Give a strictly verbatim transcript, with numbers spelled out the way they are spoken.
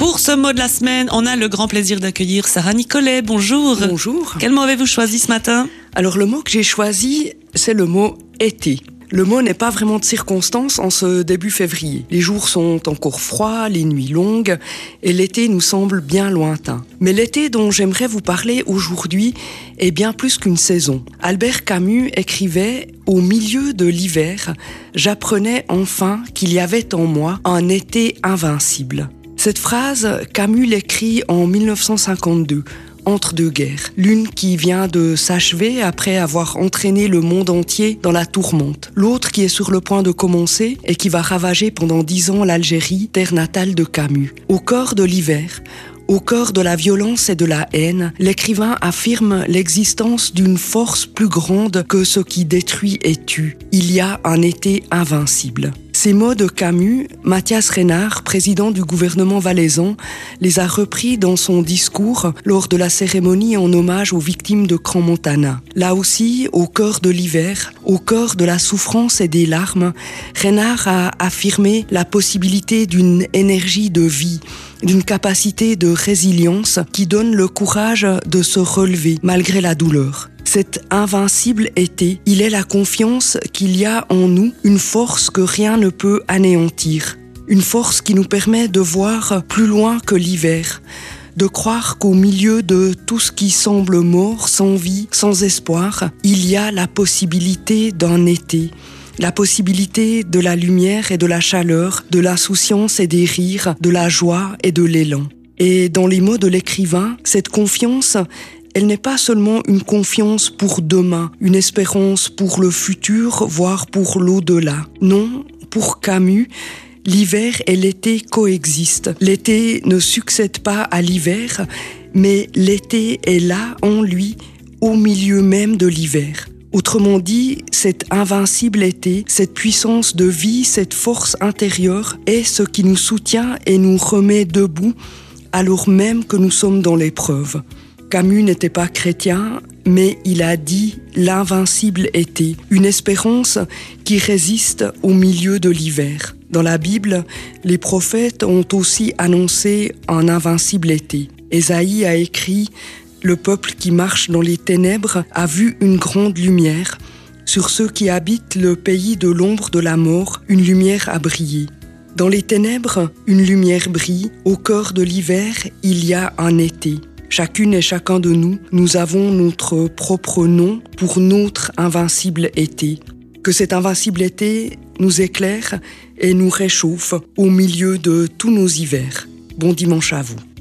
Pour ce mot de la semaine, on a le grand plaisir d'accueillir Sarah Nicolet. Bonjour. Bonjour. Quel mot avez-vous choisi ce matin ? Alors le mot que j'ai choisi, c'est le mot « été ». Le mot n'est pas vraiment de circonstance en ce début février. Les jours sont encore froids, les nuits longues, et l'été nous semble bien lointain. Mais l'été dont j'aimerais vous parler aujourd'hui est bien plus qu'une saison. Albert Camus écrivait « Au milieu de l'hiver, j'apprenais enfin qu'il y avait en moi un été invincible ». Cette phrase, Camus l'écrit en mille neuf cent cinquante-deux, entre deux guerres. L'une qui vient de s'achever après avoir entraîné le monde entier dans la tourmente. L'autre qui est sur le point de commencer et qui va ravager pendant dix ans l'Algérie, terre natale de Camus. Au cœur de l'hiver, au cœur de la violence et de la haine, l'écrivain affirme l'existence d'une force plus grande que ce qui détruit et tue. Il y a un été invincible. Ces mots de Camus, Mathias Reinhardt, président du gouvernement valaisan, les a repris dans son discours lors de la cérémonie en hommage aux victimes de Crans-Montana. Là aussi, au cœur de l'hiver, au cœur de la souffrance et des larmes, Reinhardt a affirmé la possibilité d'une énergie de vie, d'une capacité de résilience qui donne le courage de se relever malgré la douleur. Cet invincible été, il est la confiance qu'il y a en nous une force que rien ne peut anéantir. Une force qui nous permet de voir plus loin que l'hiver, de croire qu'au milieu de tout ce qui semble mort, sans vie, sans espoir, il y a la possibilité d'un été. La possibilité de la lumière et de la chaleur, de l'insouciance et des rires, de la joie et de l'élan. Et dans les mots de l'écrivain, cette confiance, elle n'est pas seulement une confiance pour demain, une espérance pour le futur, voire pour l'au-delà. Non, pour Camus, l'hiver et l'été coexistent. L'été ne succède pas à l'hiver, mais l'été est là, en lui, au milieu même de l'hiver. Autrement dit, cet invincible été, cette puissance de vie, cette force intérieure est ce qui nous soutient et nous remet debout alors même que nous sommes dans l'épreuve. Camus n'était pas chrétien, mais il a dit l'invincible été, une espérance qui résiste au milieu de l'hiver. Dans la Bible, les prophètes ont aussi annoncé un invincible été. Ésaïe a écrit « Le peuple qui marche dans les ténèbres a vu une grande lumière. Sur ceux qui habitent le pays de l'ombre de la mort, une lumière a brillé. » Dans les ténèbres, une lumière brille. Au cœur de l'hiver, il y a un été. Chacune et chacun de nous, nous avons notre propre nom pour notre invincible été. Que cet invincible été nous éclaire et nous réchauffe au milieu de tous nos hivers. Bon dimanche à vous.